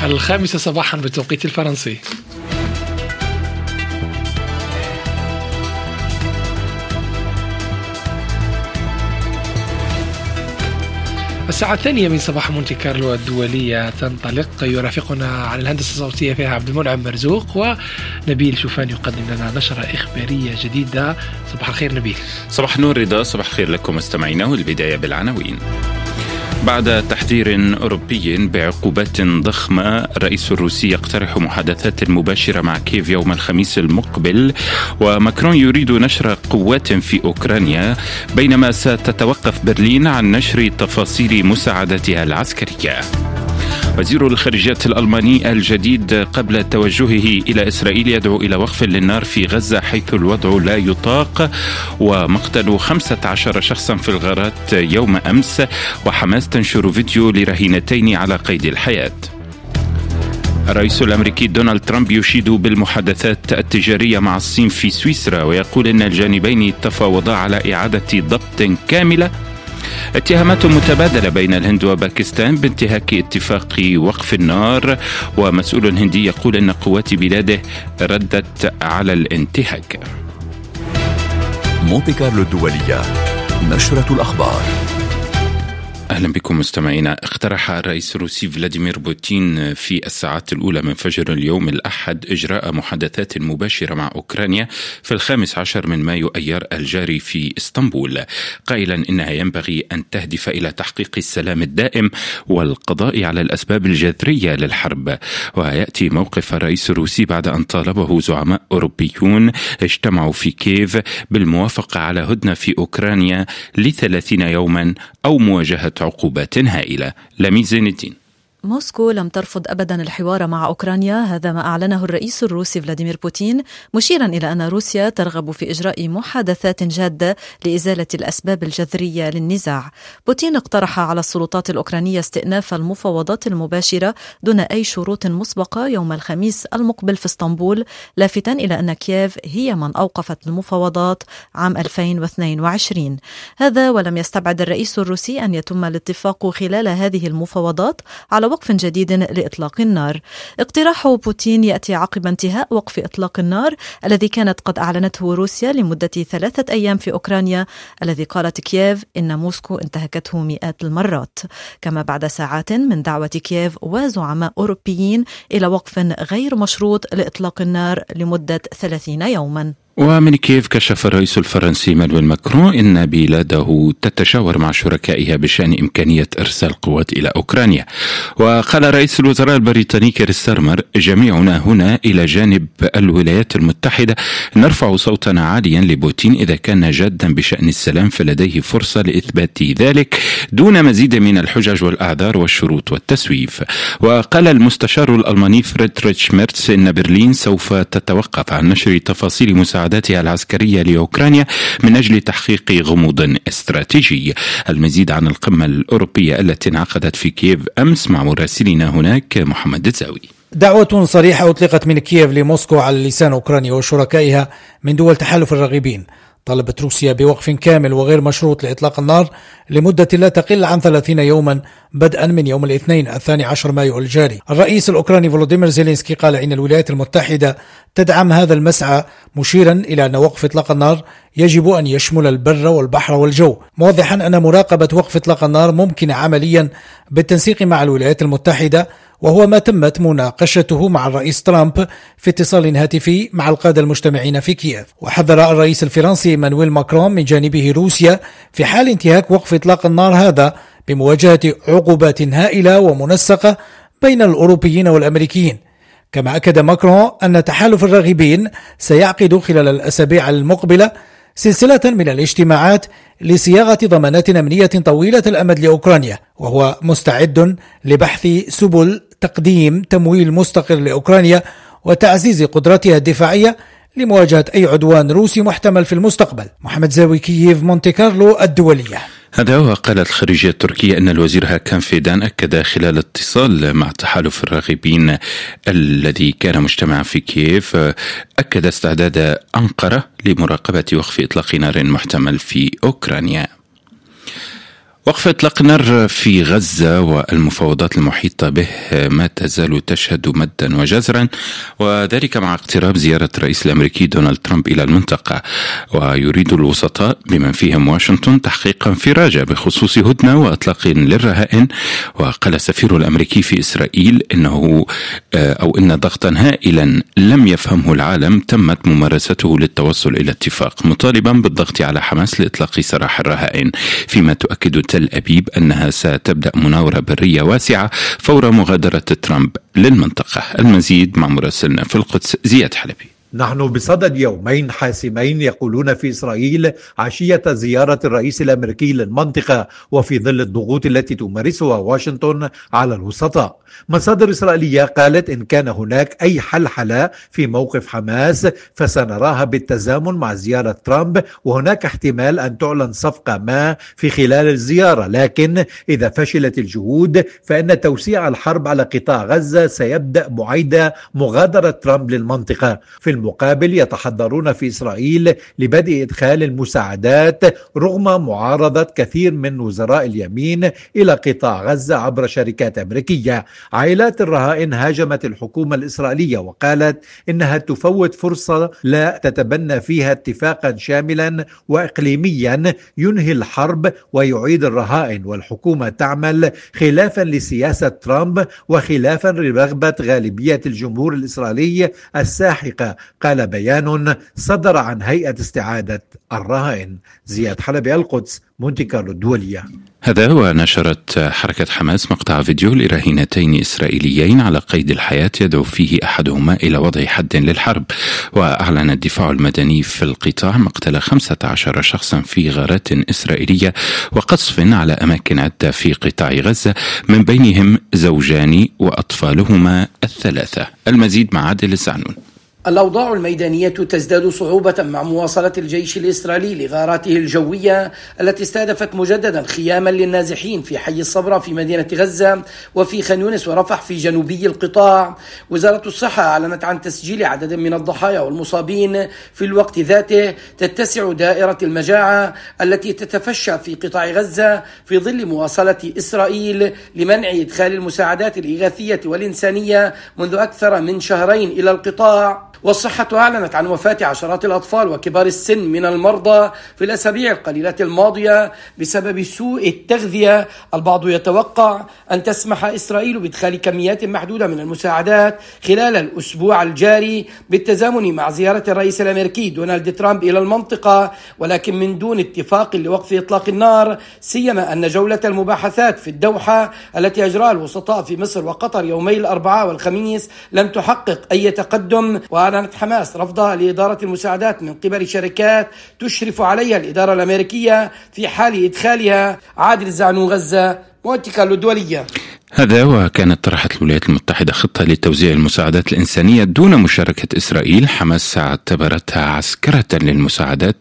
الخامسة صباحا بالتوقيت الفرنسي. الساعة الثانية من صباح مونتي كارلو الدولية تنطلق. يرافقنا على الهندسة الصوتية فيها عبد المنعم مرزوق، ونبيل شوفان يقدم لنا نشرة إخبارية جديدة. صباح الخير نبيل. صباح النور رضا، صباح الخير لكم مستمعينا. والبداية بالعناوين. بعد تحذير أوروبي بعقوبات ضخمة، الرئيس الروسي يقترح محادثات مباشرة مع كييف يوم الخميس المقبل، وماكرون يريد نشر قوات في أوكرانيا، بينما ستتوقف برلين عن نشر تفاصيل مساعدتها العسكرية. وزير الخارجية الألماني الجديد قبل توجهه إلى إسرائيل يدعو إلى وقف للنار في غزة حيث الوضع لا يطاق. ومقتل 15 شخصا في الغارات يوم أمس، وحماس تنشر فيديو لرهينتين على قيد الحياة. الرئيس الأمريكي دونالد ترامب يشيد بالمحادثات التجارية مع الصين في سويسرا، ويقول إن الجانبين تفاوضا على إعادة ضبط كاملة. اتهامات متبادلة بين الهند وباكستان بانتهاك اتفاق وقف النار، ومسؤول هندي يقول أن قوات بلاده ردت على الانتهاك. مونتي كارلو الدولية، نشرة الأخبار. أهلا بكم مستمعينا. اقترح الرئيس الروسي فلاديمير بوتين في الساعات الأولى من فجر اليوم الأحد إجراء محادثات مباشرة مع أوكرانيا في 15 من مايو أيار الجاري في إسطنبول، قائلا إنها ينبغي أن تهدف إلى تحقيق السلام الدائم والقضاء على الأسباب الجذرية للحرب. ويأتي موقف الرئيس الروسي بعد أن طالبه زعماء أوروبيون اجتمعوا في كييف بالموافقة على هدنة في أوكرانيا ل30 يوما أو مواجهة عقوبات هائلة. لميس زين الدين. موسكو لم ترفض أبدا الحوار مع أوكرانيا، هذا ما أعلنه الرئيس الروسي فلاديمير بوتين، مشيرا إلى أن روسيا ترغب في إجراء محادثات جادة لإزالة الأسباب الجذرية للنزاع. بوتين اقترح على السلطات الأوكرانية استئناف المفاوضات المباشرة دون أي شروط مسبقة يوم الخميس المقبل في اسطنبول، لافتا إلى أن كييف هي من أوقفت المفاوضات عام 2022. هذا ولم يستبعد الرئيس الروسي أن يتم الاتفاق خلال هذه المفاوضات على وقف جديد لإطلاق النار. اقتراح بوتين يأتي عقب انتهاء وقف إطلاق النار الذي كانت قد أعلنته روسيا لمدة 3 أيام في أوكرانيا، الذي قالت كييف إن موسكو انتهكته مئات المرات، كما بعد ساعات من دعوة كييف وزعماء أوروبيين إلى وقف غير مشروط لإطلاق النار لمدة 30 يوما. ومن كييف كشف الرئيس الفرنسي إيمانويل ماكرون إن بلاده تتشاور مع شركائها بشأن إمكانية إرسال قوات إلى أوكرانيا. وقال رئيس الوزراء البريطاني كير ستارمر: جميعنا هنا إلى جانب الولايات المتحدة نرفع صوتنا عاليا لبوتين، إذا كان جادا بشأن السلام فلديه فرصة لإثبات ذلك دون مزيد من الحجج والأعذار والشروط والتسويف. وقال المستشار الألماني فريدريش ميرتس إن برلين سوف تتوقف عن نشر تفاصيل مساعدتها العسكرية لأوكرانيا من أجل تحقيق غموض استراتيجي. المزيد عن القمة الأوروبية التي انعقدت في كييف أمس مع مراسلنا هناك محمد الزاوي. دعوة صريحة أطلقت من كييف لموسكو على لسان أوكرانيا وشركائها من دول تحالف الراغبين. طلبت روسيا بوقف كامل وغير مشروط لإطلاق النار لمدة لا تقل عن 30 يوما بدءا من يوم الاثنين 12 مايو الجاري. الرئيس الأوكراني فولوديمير زيلينسكي قال إن الولايات المتحدة تدعم هذا المسعى، مشيرا إلى أن وقف إطلاق النار يجب أن يشمل البر والبحر والجو، موضحا أن مراقبة وقف إطلاق النار ممكنة عمليا بالتنسيق مع الولايات المتحدة، وهو ما تمت مناقشته مع الرئيس ترامب في اتصال هاتفي مع القادة المجتمعين في كييف. وحذر الرئيس الفرنسي إيمانويل ماكرون من جانبه روسيا في حال انتهاك وقف إطلاق النار هذا بمواجهة عقوبات هائلة ومنسقة بين الأوروبيين والأمريكيين. كما أكد ماكرون أن تحالف الراغبين سيعقد خلال الأسابيع المقبلة سلسلة من الاجتماعات لصياغة ضمانات أمنية طويلة الأمد لأوكرانيا، وهو مستعد لبحث سبل تقديم تمويل مستقر لأوكرانيا وتعزيز قدرتها الدفاعية لمواجهة أي عدوان روسي محتمل في المستقبل. محمد زاوي، كييف، مونتي كارلو الدولية. هذا وقالت الخارجية التركية أن الوزير هاكان فيدان أكد خلال اتصال مع تحالف الراغبين الذي كان مجتمعا في كييف، أكد استعداد أنقرة لمراقبة وقف إطلاق نار محتمل في أوكرانيا. وقف إطلاق النار في غزة والمفاوضات المحيطة به ما تزال تشهد مدا وجزرا، وذلك مع اقتراب زيارة الرئيس الأمريكي دونالد ترامب إلى المنطقة. ويريد الوسطاء بمن فيهم واشنطن تحقيق انفراجة بخصوص هدنة وإطلاق للرهائن. وقال السفير الأمريكي في إسرائيل إن ضغطا هائلا لم يفهمه العالم تمت ممارسته للتوصل إلى اتفاق، مطالبا بالضغط على حماس لإطلاق سراح الرهائن، فيما تؤكد تل أبيب أنها ستبدأ مناورة برية واسعة فور مغادرة ترامب للمنطقة. المزيد مع مراسلنا في القدس زياد حلبي. نحن بصدد يومين حاسمين يقولون في إسرائيل عشية زيارة الرئيس الأمريكي للمنطقة، وفي ظل الضغوط التي تمارسها واشنطن على الوسطاء. مصادر إسرائيلية قالت إن كان هناك أي حلحلة في موقف حماس فسنراها بالتزامن مع زيارة ترامب، وهناك احتمال أن تعلن صفقة ما في خلال الزيارة، لكن إذا فشلت الجهود فإن توسيع الحرب على قطاع غزة سيبدأ بعيد مغادرة ترامب للمنطقة. في المقابل يتحضرون في إسرائيل لبدء إدخال المساعدات رغم معارضة كثير من وزراء اليمين إلى قطاع غزة عبر شركات أمريكية. عائلات الرهائن هاجمت الحكومة الإسرائيلية وقالت إنها تفوت فرصة لا تتبنى فيها اتفاقا شاملا وإقليميا ينهي الحرب ويعيد الرهائن، والحكومة تعمل خلافا لسياسة ترامب وخلافا لرغبة غالبية الجمهور الإسرائيلي الساحقة، قال بيان صدر عن هيئة استعادة الرهائن. زياد حلبي، القدس، مونتي كارلو الدولية. هذا ونشرت حركة حماس مقطع فيديو لرهينتين إسرائيليين على قيد الحياة يدعو فيه أحدهما إلى وضع حد للحرب. وأعلن الدفاع المدني في القطاع مقتل 15 شخصا في غارات إسرائيلية وقصف على أماكن عدة في قطاع غزة، من بينهم زوجان وأطفالهما الثلاثة. المزيد مع عادل الزعنون. الأوضاع الميدانية تزداد صعوبة مع مواصلة الجيش الإسرائيلي لغاراته الجوية التي استهدفت مجددا خياما للنازحين في حي الصبرا في مدينة غزة وفي خان يونس ورفح في جنوبي القطاع. وزارة الصحة أعلنت عن تسجيل عدد من الضحايا والمصابين. في الوقت ذاته تتسع دائرة المجاعة التي تتفشى في قطاع غزة في ظل مواصلة إسرائيل لمنع إدخال المساعدات الإغاثية والإنسانية منذ أكثر من شهرين إلى القطاع. والصحة أعلنت عن وفاة عشرات الأطفال وكبار السن من المرضى في الأسابيع القليلة الماضية بسبب سوء التغذية. البعض يتوقع أن تسمح إسرائيل بإدخال كميات محدودة من المساعدات خلال الأسبوع الجاري بالتزامن مع زيارة الرئيس الأمريكي دونالد ترامب إلى المنطقة، ولكن من دون اتفاق لوقف إطلاق النار، سيما أن جولة المباحثات في الدوحة التي أجراها الوسطاء في مصر وقطر يومي الأربعاء والخميس لم تحقق أي تقدم. وأعلنت حماس رفضها لإدارة المساعدات من قبل شركات تشرف عليها الإدارة الأمريكية في حال إدخالها. عادل الزعنون، غزة، مونتي كارلو الدولية. هذا وكانت طرحت الولايات المتحدة خطة لتوزيع المساعدات الإنسانية دون مشاركة إسرائيل. حماس اعتبرتها عسكرة للمساعدات.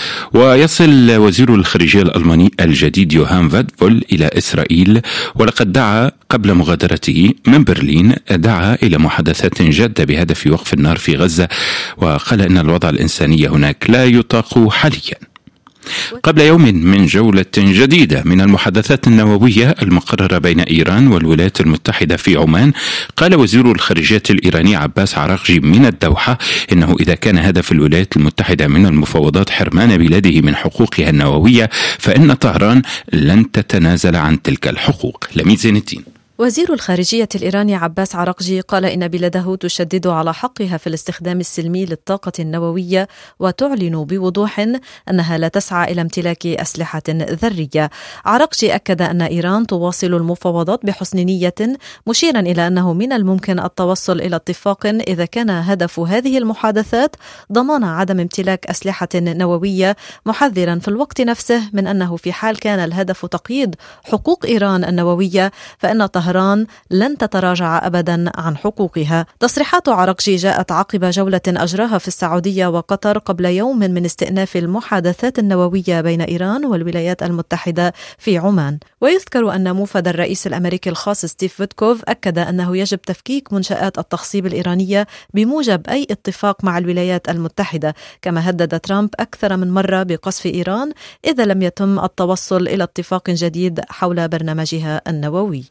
ويصل وزير الخارجية الألماني الجديد يوهان فادفول إلى إسرائيل، ولقد دعا قبل مغادرته من برلين إلى محادثات جادة بهدف وقف النار في غزة، وقال إن الوضع الإنساني هناك لا يطاق حاليا. قبل يوم من جولة جديدة من المحادثات النووية المقررة بين إيران والولايات المتحدة في عمان، قال وزير الخارجية الإيراني عباس عراقجي من الدوحة إنه إذا كان هدف الولايات المتحدة من المفاوضات حرمان بلاده من حقوقها النووية، فإن طهران لن تتنازل عن تلك الحقوق. لميد زين الدين. وزير الخارجية الإيراني عباس عراقجي قال إن بلاده تشدد على حقها في الاستخدام السلمي للطاقة النووية، وتعلن بوضوح أنها لا تسعى إلى امتلاك أسلحة ذرية. عراقجي أكد أن إيران تواصل المفاوضات بحسن نية، مشيرا إلى أنه من الممكن التوصل إلى اتفاق إذا كان هدف هذه المحادثات ضمان عدم امتلاك أسلحة نووية، محذرا في الوقت نفسه من أنه في حال كان الهدف تقييد حقوق إيران النووية فإن طهران لن تتراجع أبدا عن حقوقها. تصريحات عرقجي جاءت عقب جولة أجراها في السعودية وقطر قبل يوم من استئناف المحادثات النووية بين إيران والولايات المتحدة في عمان. ويذكر أن موفد الرئيس الأمريكي الخاص ستيف ويتكوف أكد أنه يجب تفكيك منشآت التخصيب الإيرانية بموجب أي اتفاق مع الولايات المتحدة، كما هدد ترامب أكثر من مرة بقصف إيران إذا لم يتم التوصل إلى اتفاق جديد حول برنامجها النووي.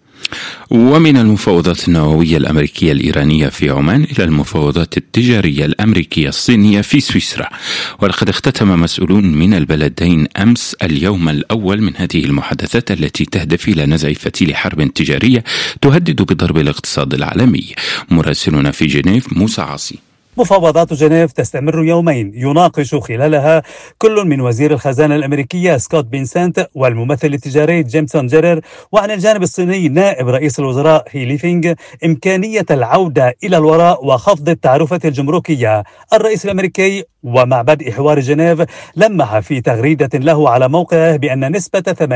ومن المفاوضات النووية الأمريكية الإيرانية في عمان إلى المفاوضات التجارية الأمريكية الصينية في سويسرا، ولقد اختتم مسؤولون من البلدين أمس اليوم الأول من هذه المحادثات التي تهدف إلى نزع فتيل حرب تجارية تهدد بضرب الاقتصاد العالمي. مراسلنا في جنيف موسى عاصي. مفاوضات جنيف تستمر يومين يناقش خلالها كل من وزير الخزانة الأمريكية سكوت بينسنت والممثل التجاري جيمسون جيرر، وعن الجانب الصيني نائب رئيس الوزراء هي ليفينغ إمكانية العودة إلى الوراء وخفض التعرفة الجمركية. الرئيس الأمريكي ومع بدء حوار جنيف لمح في تغريدة له على موقعه بأن نسبة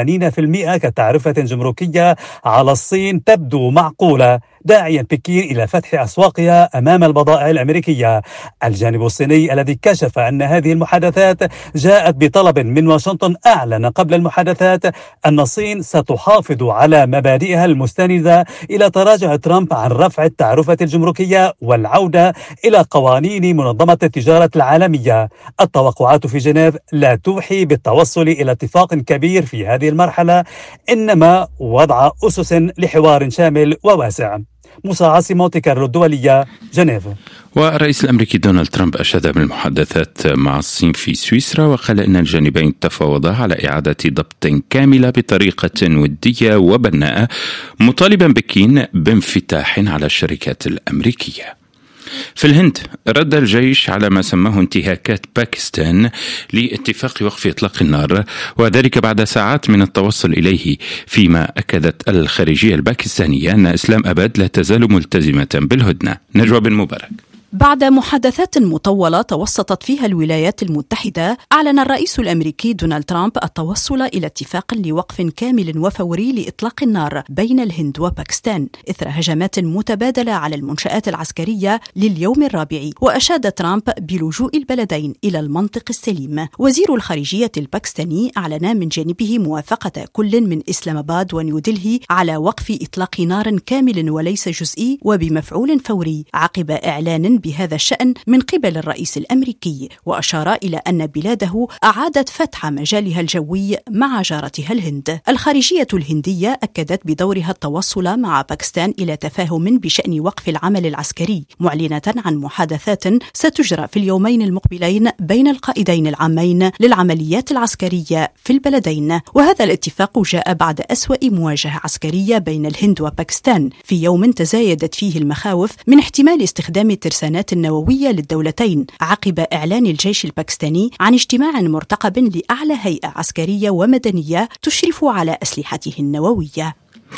80% كتعرفة جمركية على الصين تبدو معقولة، داعيا بكين إلى فتح أسواقها أمام البضائع الأمريكية. الجانب الصيني الذي كشف أن هذه المحادثات جاءت بطلب من واشنطن أعلن قبل المحادثات أن الصين ستحافظ على مبادئها المستندة إلى تراجع ترامب عن رفع التعرفة الجمركية والعودة إلى قوانين منظمة التجارة العالمية. التوقعات في جنيف لا توحي بالتوصل إلى اتفاق كبير في هذه المرحلة، إنما وضع أسس لحوار شامل وواسع. موسى عاصي، مونتي كارلو الدولية، جنيف. والرئيس الأمريكي دونالد ترامب أشاد بالمحادثات مع الصين في سويسرا، وقال إن الجانبين تفاوضا على إعادة ضبط كاملة بطريقة ودية وبناءة، مطالبا بكين بانفتاح على الشركات الأمريكية. في الهند رد الجيش على ما سماه انتهاكات باكستان لاتفاق وقف إطلاق النار، وذلك بعد ساعات من التوصل إليه، فيما أكدت الخارجية الباكستانية أن إسلام أباد لا تزال ملتزمة بالهدنة. نجوى بن مبارك. بعد محادثات مطولة توسطت فيها الولايات المتحدة، أعلن الرئيس الأمريكي دونالد ترامب التوصل إلى اتفاق لوقف كامل وفوري لإطلاق النار بين الهند وباكستان إثر هجمات متبادلة على المنشآت العسكرية لليوم الرابع. وأشاد ترامب بلجوء البلدين إلى المنطق السليم. وزير الخارجية الباكستاني أعلن من جانبه موافقة كل من إسلام آباد ونيودلهي على وقف إطلاق نار كامل وليس جزئي وبمفعول فوري، عقب إعلان بهذا الشأن من قبل الرئيس الأمريكي. وأشار إلى أن بلاده أعادت فتح مجالها الجوي مع جارتها الهند. الخارجية الهندية أكدت بدورها التوصل مع باكستان إلى تفاهم بشأن وقف العمل العسكري، معلنة عن محادثات ستجرى في اليومين المقبلين بين القائدين العامين للعمليات العسكرية في البلدين. وهذا الاتفاق جاء بعد أسوأ مواجهة عسكرية بين الهند وباكستان، في يوم تزايدت فيه المخاوف من احتمال استخدام الترسانات النووية للدولتين، عقب إعلان الجيش الباكستاني عن اجتماع مرتقب لأعلى هيئة عسكرية ومدنية تشرف على أسلحته النووية.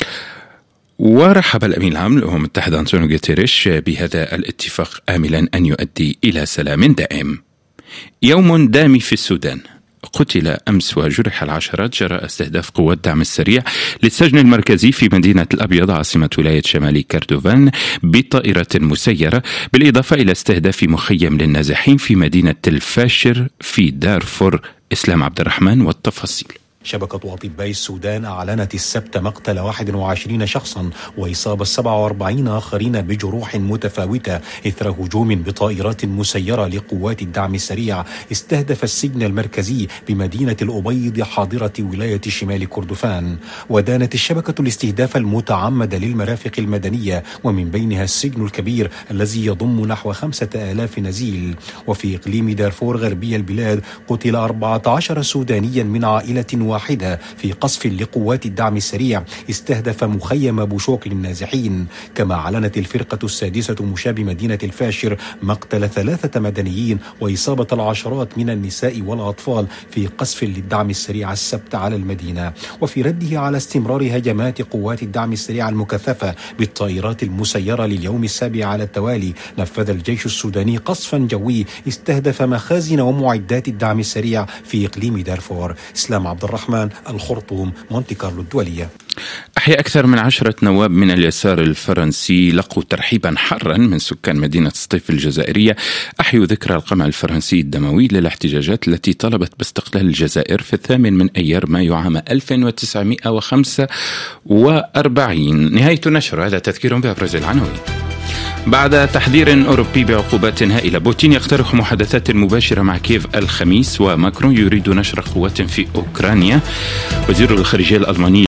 ورحب الأمين العام للأمم المتحدة أنطونيو غوتيريش بهذا الاتفاق، آملا أن يؤدي إلى سلام دائم. يوم دامي في السودان. قتل أمس وجرح العشرات جراء استهداف قوات الدعم السريع للسجن المركزي في مدينة الأبيض عاصمة ولاية شمالي كردوفان بطائرة مسيرة، بالإضافة إلى استهداف مخيم للنازحين في مدينة الفاشر في دارفور. إسلام عبد الرحمن والتفاصيل. شبكة أطباء السودان أعلنت السبت مقتل 21 شخصا وإصابة 47 آخرين بجروح متفاوتة إثر هجوم بطائرات مسيرة لقوات الدعم السريع استهدف السجن المركزي بمدينة الأبيض حاضرة ولاية شمال كردفان. ودانت الشبكة الاستهداف المتعمد للمرافق المدنية، ومن بينها السجن الكبير الذي يضم نحو 5000 نزيل. وفي إقليم دارفور غربي البلاد قتل 14 سودانيا من عائلة واحدة في قصف لقوات الدعم السريع استهدف مخيم بوشوك للنازحين. كما أعلنت الفرقة السادسة مشاة بمدينة الفاشر مقتل 3 مدنيين وإصابة العشرات من النساء والأطفال في قصف للدعم السريع السبت على المدينة. وفي رده على استمرار هجمات قوات الدعم السريع المكثفة بالطائرات المسيرة لليوم السابع على التوالي، نفذ الجيش السوداني قصفا جوي استهدف مخازن ومعدات الدعم السريع في إقليم دارفور. إسلام عبد الرحمن، الخرطوم، مونتي كارلو الدولية. أحيا أكثر من 10 نواب من اليسار الفرنسي لقوا ترحيبا حارا من سكان مدينة سطيف الجزائرية، أحيوا ذكرى القمع الفرنسي الدموي للاحتجاجات التي طلبت باستقلال الجزائر في 8 من أيار مايو عام 1945. نهاية النشر. هذا تذكير بأبرز العناوين. بعد تحذير أوروبي بعقوبات هائلة، بوتين يقترح محادثات مباشرة مع كييف الخميس، وماكرون يريد نشر قوات في أوكرانيا. وزير الخارجية الألماني